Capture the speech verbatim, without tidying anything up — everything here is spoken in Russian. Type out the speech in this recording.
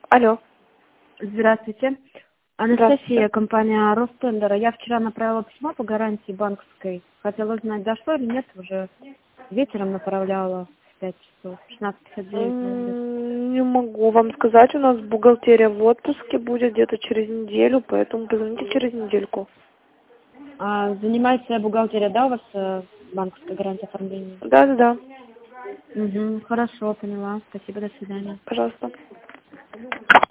Алло. Здравствуйте. Анастасия, компания Ростендера. Я вчера направила письмо по гарантии банковской. Хотела узнать, дошло или нет, уже вечером направляла в пять часов, шестнадцать пятьдесят девять. Не могу вам сказать, у нас бухгалтерия в отпуске будет где-то через неделю, поэтому позвоните через недельку. А, занимается бухгалтерия, да, у вас э, банковская гарантия оформления? Да-да-да. Угу, хорошо, поняла. Спасибо, до свидания. Пожалуйста.